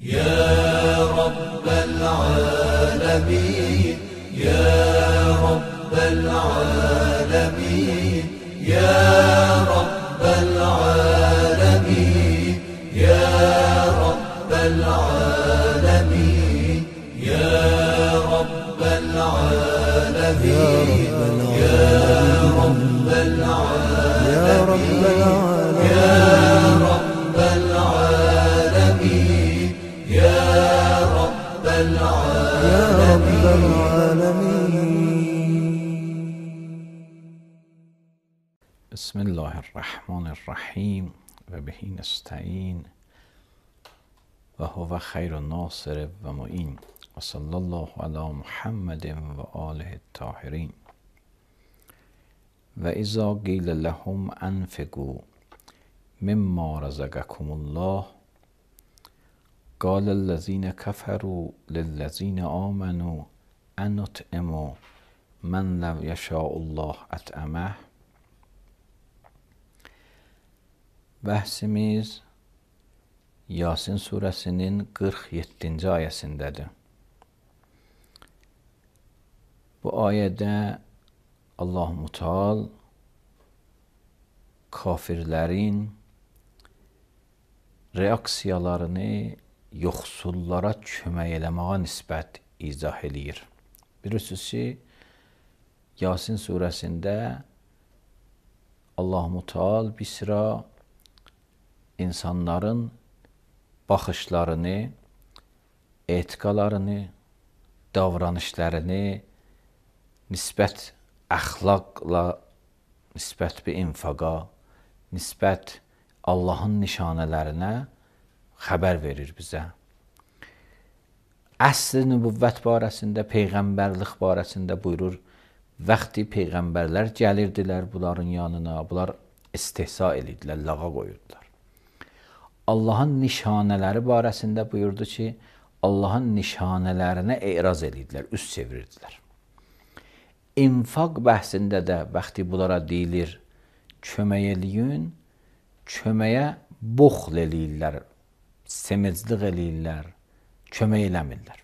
يا رب العالمين يا رب العالمين يا رب العالمين يا رب العالمين يا رب العالمين يا رب العالمين يا رب العالمين يا رب العالمين. بسم الله الرحمن الرحیم و بهی نستعین و هو خیر ناصر و معین و صلی الله علی محمد و آله الطاهرین. و اذا قیل لهم انفقوا مما رزقکم الله قال الذين كفروا للذين آمنوا أنطعم من لو يشاء الله أطعمه. Bəhsimiz Yasin surəsinin 47-ci ayəsindədir. Bu ayədə Allah-u Teala kafirlərin reaksiyalarını yoxsullara kömək eləməyə nisbət izah eləyir. Bilirsiniz ki, Yasin surəsində Allah-u Teala bir sıra insanların baxışlarını, etiqalarını, davranışlarını nisbət əxlaqla, nisbət bir infaqa, nisbət Allahın nişanələrinə xəbər verir bizə. Əsr nübüvvət barəsində, peyğəmbərlik barəsində buyurur, vaxtı peyğəmbərlər gəlirdilər bunların yanına, bunlar istehza edirdilər, lağa qoyurdular. Allahın nişanələri barəsində buyurdu ki, Allahın nişanələrinə e'raz edirdilər, üst çevirirdilər. İnfaq bəhsində də vaxtı bunlara deyilir, kömək eləyin, köməyə buxl eləyirlər, semizlik eləyirlər, kömək eləmirlər.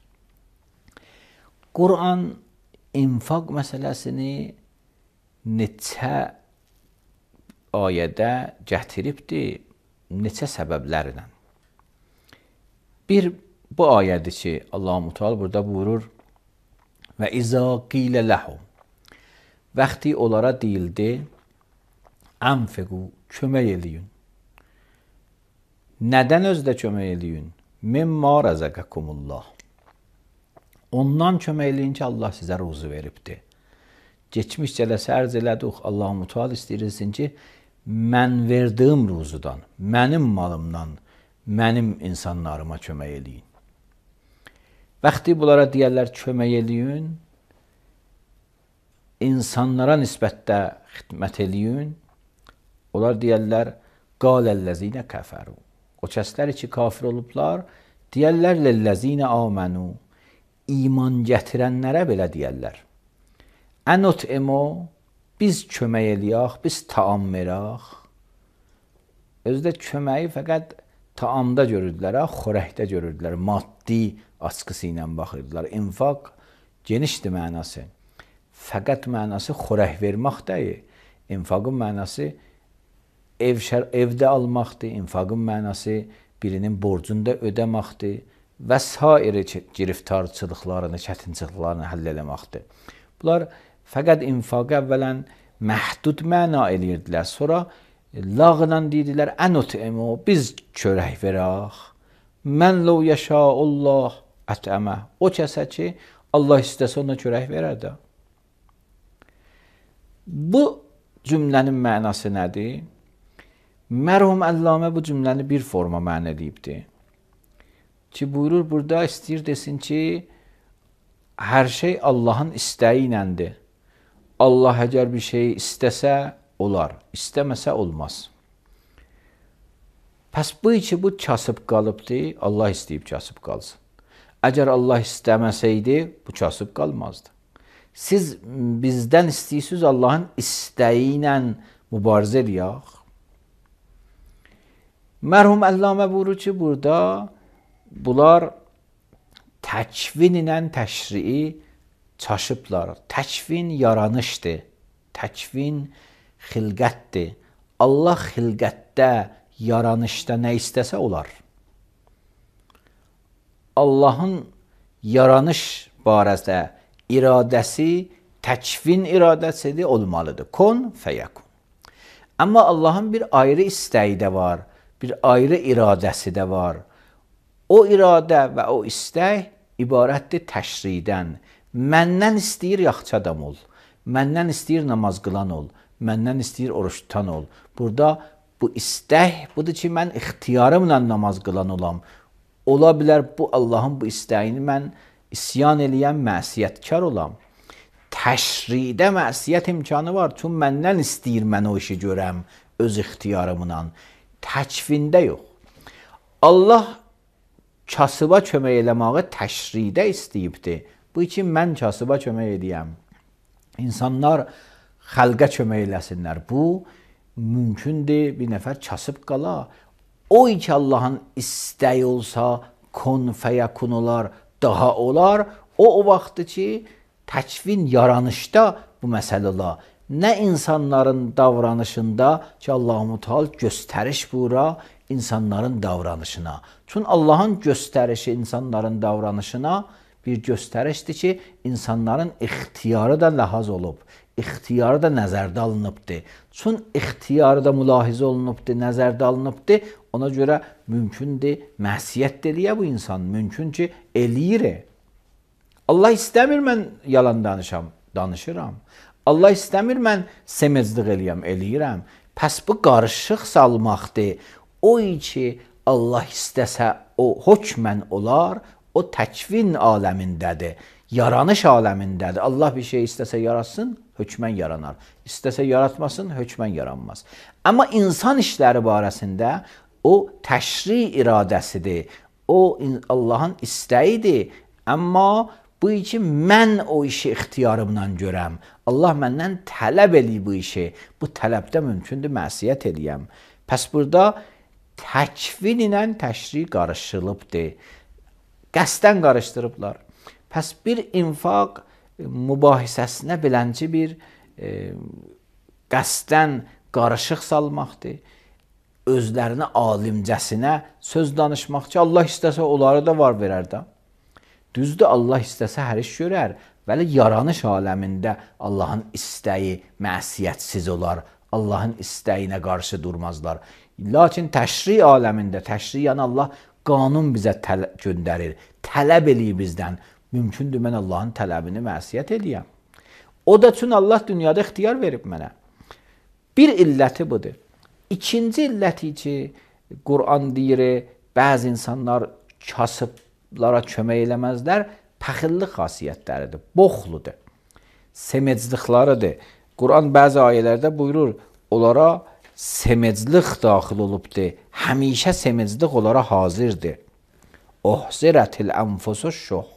Quran infaq məsələsini neçə ayədə gətiribdir, neçə səbəblərlə. Bir, bu ayədir ki, Allah-u Teala burada buyurur, və izə qilə ləhum, vaxtı onlara deyildi, ənfiqu, kömək eləyin. Nədən özdə kömək eləyin? Mimma rəzəqəkumullah. Ondan kömək eləyin ki, Allah sizə ruzu veribdir. Geçmiş cələsə ərz elədik, Allah-u Teala istəyirsin ki, mən verdiyim ruzudan, mənim malımdan, mənim insanlarıma kömək eləyin. Vaxtı bunlara deyərlər kömək eləyin, insanlara nisbətdə xidmət eləyin, onlar deyərlər, qaləl-ləzinə kəfəru. O kəslər ki, kafir olublar, deyərlər, ləl-ləzinə amənu, iman gətirənlərə belə deyərlər. Ənut'imu, biz kömək eləyək, biz taam verək. Özdə köməyi fəqət taamda görürdülər, xörəkdə görürdülər, maddi açqısı ilə baxırdılar. İnfaq genişdir mənası. Fəqət mənası xörək vermək deyil. İnfaqın mənası evdə almaqdır, infaqın mənası birinin borcunda ödəməkdir və sair giriftarçılıqlarını, çətinçılıqlarını həll eləməkdir. Bunlar fəqət infaqı əvvələn məhdud məna eləyirdilər, sonra lağla deyirdilər, ənut'imu, biz çörək verək, mən ləv yəşəullah ətəmə, o kəsə ki, Allah istəsə ona çörək verər də. Bu cümlənin mənası nədir? Mərhum Əllamə bu cümləni bir forma mənə edibdir. Ki, buyurur, burada istəyir desin ki, hər şey Allahın istəyi iləndir. Allah əgər bir şey istəsə, olar, istəməsə, olmaz. Pəs bu ki, bu kasıb qalıbdır, Allah istəyib kasıb qalsın. Əgər Allah istəməsəydi, bu kasıb qalmazdı. Siz bizdən istəyirsiniz Allahın istəyi ilə mübarizə eləyək. Mərhum Əllamə buyurur ki, burada bunlar təkvin ilə təşrii çaşıblar. Təkvin yaranışdır. Təkvin xilqətdir. Allah xilqətdə, yaranışda nə istəsə olar. Allahın yaranış barədə iradəsi təkvin iradəsidir, olmalıdır. Kun fəyəkun. Amma Allahın bir ayrı istəyi də var, bir ayrı iradəsi də var. O iradə və o istək ibarətdir təşridən. Məndən istəyir yaxşı adam ol, məndən istəyir namaz qılan ol, məndən istəyir oruç tutan ol. Burada bu istək budur ki, mən ixtiyarımla namaz qılan olam. Ola bilər bu Allahın bu istəyini mən isyan eləyən məsiyyətkar olam. Təşridə məsiyyət imkanı var. Çünki məndən istəyir mən o işi görəm öz ixtiyarımla. Təkvində yox. Allah kasıba kömək eləməyi təşridə istəyibdir. Bu üçün mən kasıba kömək edəyəm. İnsanlar xəlqə kömək eləsinlər. Bu mümkündür. Bir nəfər kasıb qala. O ki Allahın istəyi olsa kun fəyəkun olar, daha olar. O vaxtdır ki təkvin yaranışda bu məsələ olar. Nə insanların davranışında ki Allah-u Teala göstəriş buyura insanların davranışına. Çünki Allahın göstərişi insanların davranışına bir göstərişdir ki insanların ixtiyarı da ləhaz olub. İxtiyarı da nəzərdə alınıbdır. Çünki ixtiyarı da mülahizə olunubdur, nəzərdə alınıbdır. Ona görə mümkündür məsiyyət eləyə bu insan. Mümkün ki eləyir. Allah istəmir mən yalan danışıram. Allah istəmir mən semezlik eləyəm, eləyirəm. Pəs bu qarışıq salmaqdır. O ki Allah istəsə o hökmən olar, o təkvin aləmindədir. Yaranış aləmindədir. Allah bir şey istəsə yaratsın, hökmən yaranar. İstəsə yaratmasın, hökmən yaranmaz. Amma insan işləri barəsində o təşri iradəsidir. O Allahın istəyidir. Amma bu için mən o işi ixtiyarımla görəm. Allah məndən tələb eləyir bu işi. Bu tələbdə mümkündür məsiyyət eləyəm. Pəs burada təkvin ilə təşri qarışılıbdır. Qəsdən qarışdırıblar. Pəs bir infaq mübahisəsinə bilənci bir qəsdən qarışıq salmaqdır. Özlərinə alimcəsinə söz danışmaq ki, Allah istəsə onları da var verər də. Düzdür, Allah istəsə hər iş görər. Vəli yaranış aləmində Allahın istəyi məsiyyətsiz olar. Allahın istəyinə qarşı durmazlar. Lakin təşri aləmində, təşri yəni Allah qanun bizə göndərir. Tələb eləyir bizdən. Mümkündür mən Allahın tələbini məsiyyət eləyəm. O da üçün Allah dünyada ixtiyar verib mənə. Bir illəti budur. İkinci illəti ki, Quran deyir, bəzi insanlar kasıblara kömək eləməzlər, pəxillik xasiyyətləridir, boxludur, semecliklarıdır. Quran bəzi ayələrdə buyurur, onlara semeclik daxil olubdur, həmişə semeclik onlara hazırdır. Ohzirətil ənfusu şuh.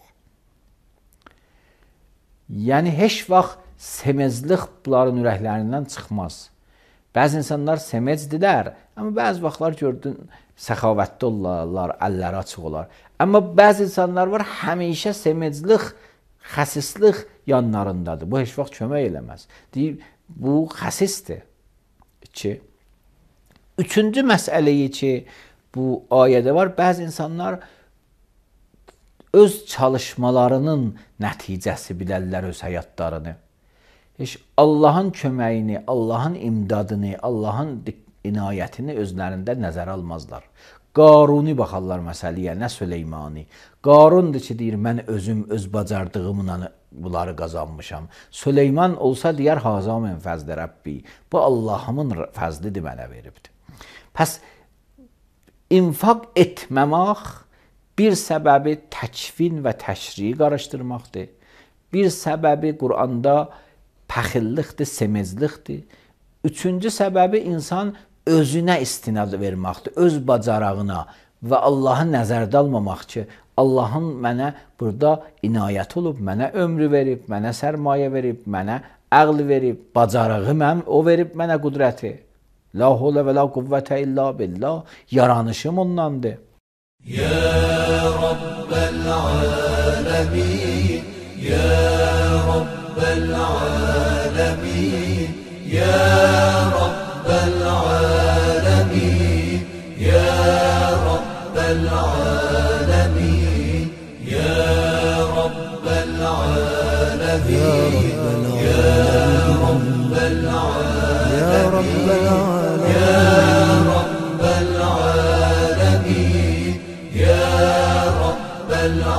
Yəni, heç vaxt semeclik bunların ürəklərindən çıxmaz. Bəzi insanlar semecdirlər, amma bəzi vaxtlar gördün, səxavətli olarlar, əlləri açıq olar. Amma bəzi insanlar var, həmişə semeclik, xəsislik yanlarındadır. Bu heç vaxt kömək eləməz. Deyib, bu xəsisdir. Üçüncü məsələyi ki, bu ayədə var, bəzi insanlar öz çalışmalarının nəticəsi bilərlər öz həyatlarını. Heç Allahın köməyini, Allahın imdadını, Allahın inayətini özlərində nəzərə almazlar. Qaruni baxarlar məsələyə, nə Süleymani. Qarundur ki, deyir, mən özüm öz bacardığımla bunları qazanmışam. Süleyman olsa deyər, haza min fəzli Rəbbi. Bu Allahımın fəzlidir mənə veribdir. Pəs, infaq etməmək bir səbəbi təkvin və təşriyi qarışdırmaqdır. Bir səbəbi Quranda pəxillikdir, semezlikdir. Üçüncü səbəbi insan özünə istinad verməkdir, öz bacarağına və Allahı nəzərdə almamaq ki, Allahın mənə burada inayət olub, mənə ömrü verib, mənə sərmayə verib, mənə əql verib, bacarağı mən, o verib mənə qudrəti. La hawla və la quvvətə illa billah, yaranışım ondandır. Ya رب العالمين يا رب العالمين يا رب العالمين يا رب العالمين يا رب العالمين يا رب العالمين يا رب العالمين يا رب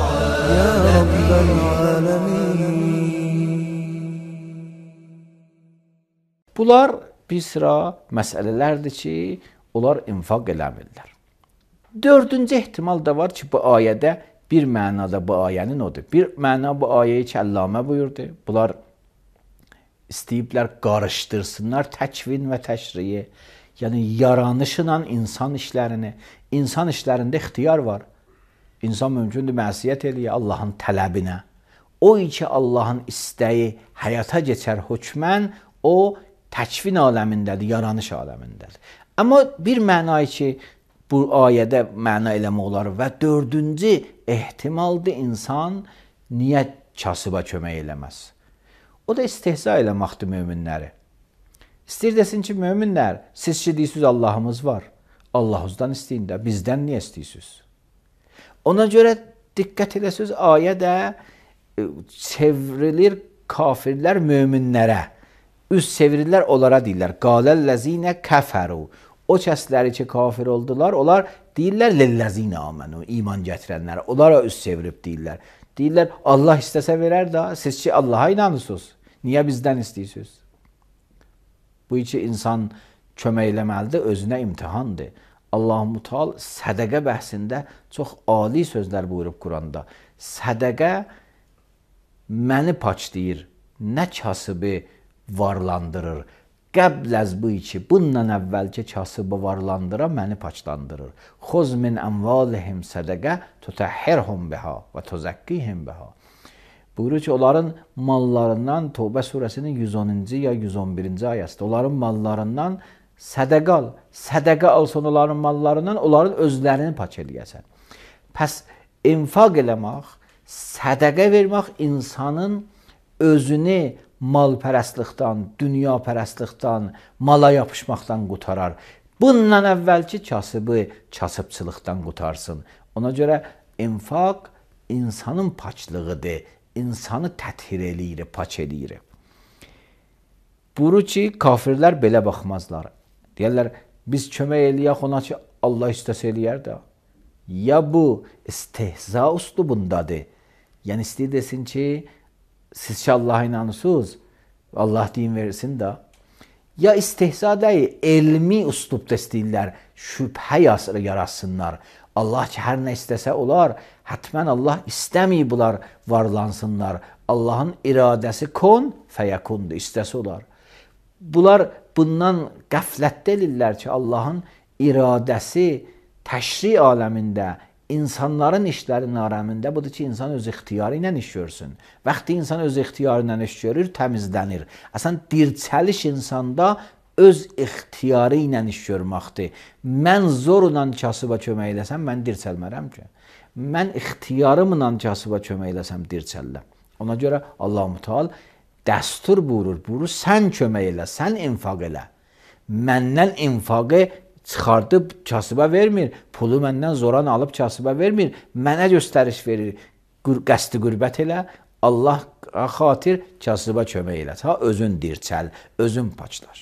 العالمين. Bunlar bir sıra məsələlərdir ki, onlar infaq eləmirlər. Dördüncü ehtimal da var ki, bu ayədə bir mənada bu ayənin odur. Bir məna bu ayəyi ki, Əllamə buyurdu. Bunlar istəyiblər qarışdırsınlar təkvin və təşriyi. Yəni, yaranışla insan işlərini. İnsan işlərində ixtiyar var. İnsan mümkündür məsiyyət eləyə Allahın tələbinə. O ki, Allahın istəyi həyata keçər hökmən, o təkvin aləmindədir, yaranış aləmindədir. Amma bir mənayı ki, bu ayədə məna eləmək olar və dördüncü ehtimaldır, insan niyə kasıba kömək eləməz? O da istehza eləməkdir möminləri. İstəyir desin ki, möminlər, siz ki deyirsiniz Allahımız var. Allahınızdan istəyin də, bizdən niyə istəyirsiniz? Ona görə diqqət edəsiniz, ayədə çevrilir kafirlər möminlərə. Üz çevirirlər, onlara deyirlər. Qaləl-ləzinə kəfəru. O kəsləri ki, kafir oldular, onlar deyirlər lilləzinə amənu, iman gətirənlərə. Onlara üz çevirib deyirlər. Deyirlər, Allah istəsə verər də, siz ki, Allaha inanırsınız. Niyə bizdən istəyirsiniz? Bu iki insan kömək eləməlidir, özünə imtihandır. Allah-u Teala sədəqə bəhsində çox ali sözlər buyurub Quranda. Sədəqə məni paçlayır, nə kasıbı varlandırır. Qəbləz bu iki, bundan əvvəlki kasıbı varlandıra məni paçlandırır. Xuz min əmvalihim sədəqə tutəhhirhum biha və tuzakkihim biha. Buyurur ki, onların mallarından, Tövbə surəsinin 110-cu ya 111-ci ayəsində, onların mallarından sədəqə al. Sədəqə alsan onların mallarından, onların özlərini paç eləyəsən. Pəs infaq eləmək, sədəqə vermək insanın özünü malpərəstlikdən, dünyapərəstlikdən, mala yapışmaqdan qutarar. Bundan əvvəlki kasıbı kasıbçılıqdan qutarsın. Ona görə infaq insanın paçlığıdır, insanı təthir eləyir, paç eləyir. Buyurur ki, kafirlər belə baxmazlar. Deyərlər, biz kömək eləyək ona ki, Allah istəsə eləyər də. Ya bu istehza üslubundadır. Yəni istəyir desin ki, siz ki Allah'a inanırsınız, Allah din versin də. Ya istehza deyil, elmi üslubda istəyirlər, şübhə yaratsınlar. Allah ki, hər nə istəsə olar, hətmən Allah istəməyib bunlar varlansınlar. Allahın iradəsi kon fəyakundur, istəsə olar. Bunlar bundan qəflətdə elirlər ki, Allahın iradəsi təşri aləmində, insanların işlərinin aləmində budur ki, insan öz ixtiyarı ilə iş görsün. Vaxtı insan öz ixtiyarı ilə iş görür, təmizlənir. Əsən dirçəliş insanda öz ixtiyarı ilə iş görməkdir. Mən zorla kasıba kömək eləsəm, mən dirçəlmərəm ki. Mən ixtiyarımla kasıba kömək eləsəm, dirçəlləm. Ona görə Allah-u Teala dəstur buyurur, sən kömək elə, sən infaq elə. Məndən infaqı çıxardıb kasıba vermir, pulu məndən zoran alıb kasıba vermir, mənə göstəriş verir, qəsdi qürbət elə, Allah xatir kasıba kömək elə, özün dirçəl, özün paçlar.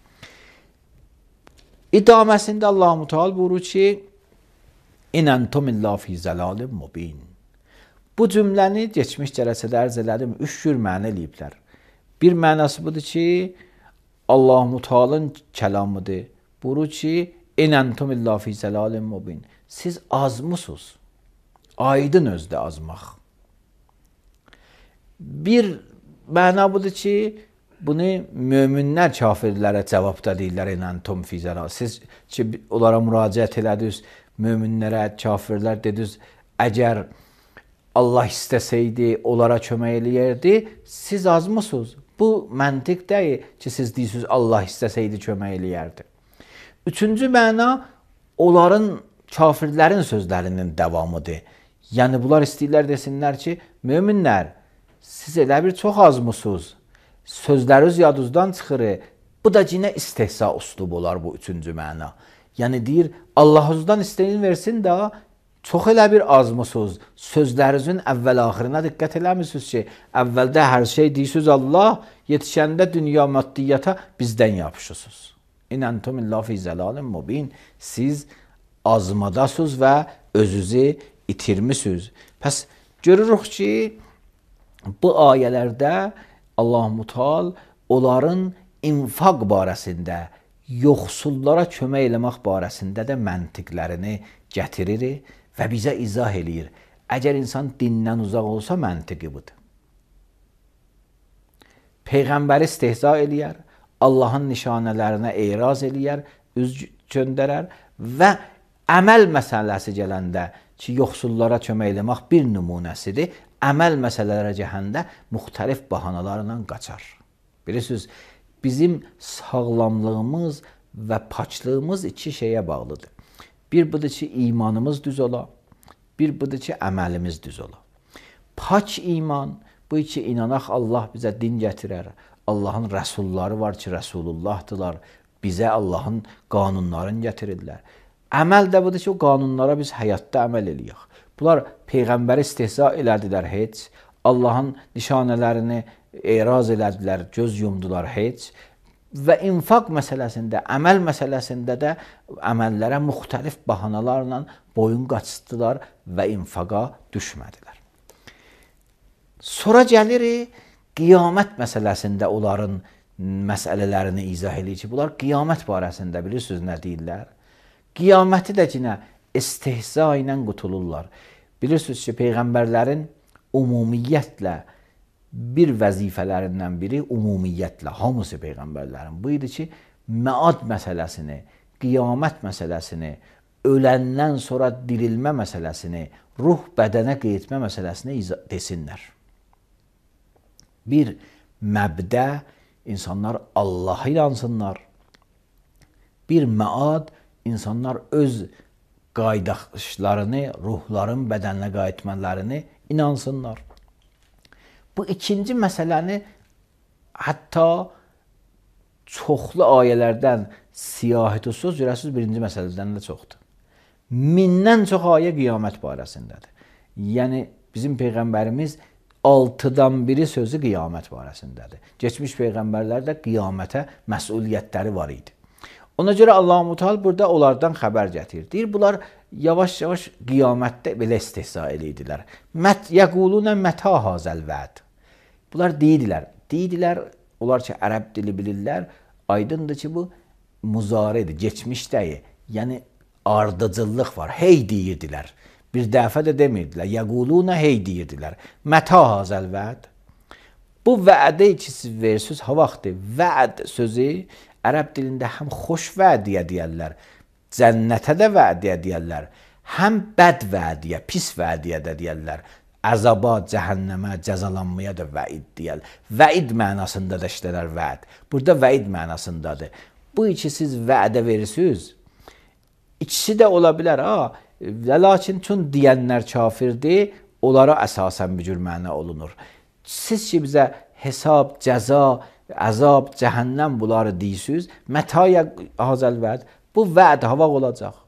İdaməsində Allah-u Teala buyurur ki, İnəntum illa fi zəlalim mubin. Bu cümləni geçmiş cələsədə ərz elədim, 3 cür mənə eləyiblər. Bir mənası budur ki, Allah-u Teala'nın kəlamıdır. Buyurur ki, İnəntum illa fi zəlalim mubin. Siz azmısınız. Aydın özdə azmaq. Bir məna budur ki, bunu möminlər kafirlərə cavabda deyirlər, İnəntum fi zəlal. Siz ki, onlara müraciət elədiniz, möminlərə, kafirlər dediniz, əgər Allah istəsəydi, onlara kömək eləyərdi, siz azmısınız. Bu məntiq deyil ki, siz deyirsiniz, Allah istəsəydi, kömək eləyərdi. Üçüncü məna, onların, kafirlərin sözlərinin davamıdır. Yəni bunlar istəyirlər desinlər ki, möminlər, siz elə bir çox azmısınız. Sözləriniz yadınızdan çıxır. Bu da yenə istehza üslubu olar bu üçüncü məna. Yəni deyir, Allahınızdan istəyin versin də, çox elə bir azmısınız. Sözlərinizin əvvəl-axirinə diqqət eləmirsiniz ki, əvvəldə hər şey deyirsiniz Allah, yetişəndə dünya maddiyyata bizdən yapışırsınız. İnəntum illə fi zəlalin mubin. Siz azmadasınız və özünüzü itirmisiniz. Pəs görürük ki, bu ayələrdə Allah-u Teala onların infaq barəsində, yoxsullara kömək eləmək barəsində də məntiqlərini gətirir və bizə izah eləyir. Əgər insan dindən uzaq olsa, məntiqi budur. Peyğəmbəri istehza eləyər, Allahın nişanələrinə etiraz eləyər, üz göndərər və əməl məsələsi gələndə ki, yoxsullara kömək eləmək bir nümunəsidir, əməl məsələlərə gələndə müxtəlif bahanalarla qaçar. Bilirsiniz, bizim sağlamlığımız və paçlığımız iki şeyə bağlıdır. Bir budur ki, imanımız düz ola, bir budur ki, əməlimiz düz ola. Paç iman, bu iki inanaq Allah bizə din gətirər. Allahın rəsulları var ki, Rəsulullahdılar. Bizə Allahın qanunlarını gətirirlər. Əməl də budur ki, o qanunlara biz həyatda əməl eləyək. Bunlar Peyğəmbəri istehza elədilər heç, Allahın nişanələrini etiraz elədilər, göz yumdular heç və infaq məsələsində, əməl məsələsində də əməllərə müxtəlif bahanalarla boyun qaçırtdılar və infaqa düşmədilər. Sonra gəlir qiyamət məsələsində onların məsələlərini izah edir ki, bunlar qiyamət barəsində bilirsiniz nə deyirlər? Qiyaməti də yenə istehza ilə qutulurlar. Bilirsiniz ki, Peyğəmbərlərin ümumiyyətlə bir vəzifələrindən biri ümumiyyətlə, hamısı Peyğəmbərlərin bu idi ki, məad məsələsini, qiyamət məsələsini, öləndən sonra dirilmə məsələsini, ruh bədənə qayıtma məsələsini desinlər. Bir məbdə insanlar Allah'a inansınlar. Bir məad insanlar öz qaydaşlarını, ruhların bədəninə qayıtmalarını inansınlar. Bu ikinci məsələni hətta çoxlu ayələrdən siyahət olsunuz, görəsiniz birinci məsələdən də çoxdur. Mindən çox ayə qiyamət barəsindədir. Yəni bizim Peyğəmbərimiz 6-dan biri sözü qiyamət barəsindədir. Geçmiş Peyğəmbərlər də qiyamətə məsuliyyətləri var idi. Ona görə Allah-u Teala burada onlardan xəbər gətirir. Deyir, bunlar yavaş-yavaş qiyamətdə belə istehza edirdilər. Yəqulunə mətə hazəl vəd. Bunlar deyidilər, onlar ki, ərəb dili bilirlər, aydındır ki, bu muzaridir, geçmişdəyi, yəni ardıcıllıq var, hey deyirdilər. Bir dəfə də demirdilər, yəqulunə hey deyirdilər. Mətə hazəl vəd. Bu vədə ki, siz verirsiniz, ha vaxtı, vəd sözü ərəb dilində həm xoş vədiyə deyərlər, cənnətə də vədiyə deyərlər, həm bəd vədiyə, pis vədiyə də deyərlər. Əzaba, cəhənnəmə, cəzalanmaya da vəid deyər. Vəid mənasında da işlərər vəd. Burada vəid mənasındadır. Bu iki siz vədə verirsiniz. İkisi də ola bilər. Lakin tüm deyənlər kafirdir, onlara əsasən bir cür məna olunur. Siz ki bizə hesab, cəza, əzab, cəhənnəm bunları deyirsiniz. Mətaya hazəl vəd. Bu vəd hava olacaq.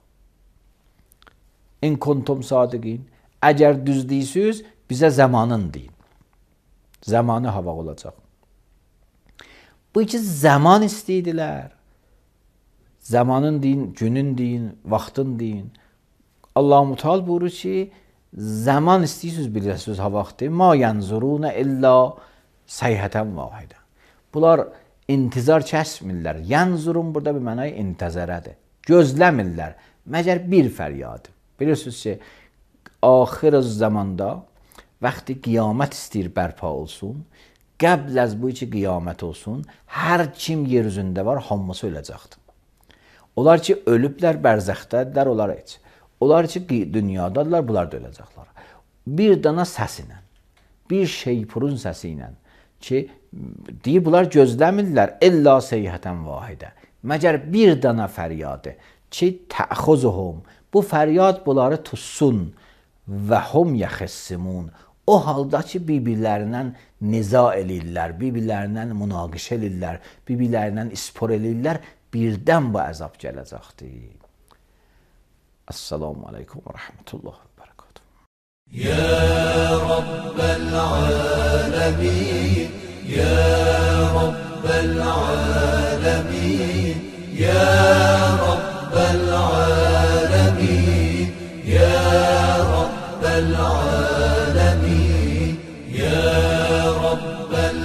İn kuntum sadiqin. Əgər düz deyirsiniz, bizə zamanın deyin. Zamanı hava olacaq. Bu iki zaman istəydilər. Zamanın deyin, günün deyin, vaxtın deyin. Allah-u Teala buyurur ki, zaman istəyirsiniz, bilirsiniz ha vaxtı. Ma yanzuruna illa sayhatan vahidə. Bunlar intizar kəsmirlər. Yanzurun burada bir mənayı intizarədir. Gözləmirlər. Məgər bir fəryadı. Bilirsiniz ki, axir zamanda vaxtı qiyamət istəyir bərpa olsun, qəbl az bu iki qiyamət olsun, hər kim yer üzündə var, hamısı öləcəkdir. Onlar ki, ölüblər, bərzəxdədirlər, onlar heç. Onlar ki, dünyadadılar, bunlar da öləcəklər. Bir dana səs ilə, bir şeypurun səsi ilə ki, deyib, bunlar gözləmirlər, illa seyhətən vahidə. Məgər bir dana fəryadı ki, təxuzuhum, bu fəryad bunları tutsun və hum yaxessimun. O halda ki, bir-birlərindən niza eləyirlər, bir-birlərindən münaqişə eləyirlər, bir-birlərindən ispor eləyirlər, birdən bu əzab gələcəkdir. Assalamu aleykum və rəhmətullah və bərəkatuhu. Ya Rabbel alemin, Ya Rabbel alemin, Ya Rabbel alemin, Ya Rabbel alemin, Ya Rabbel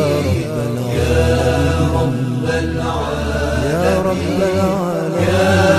alemin, Ya Rabbel alemin, Ya Rabbel alemin.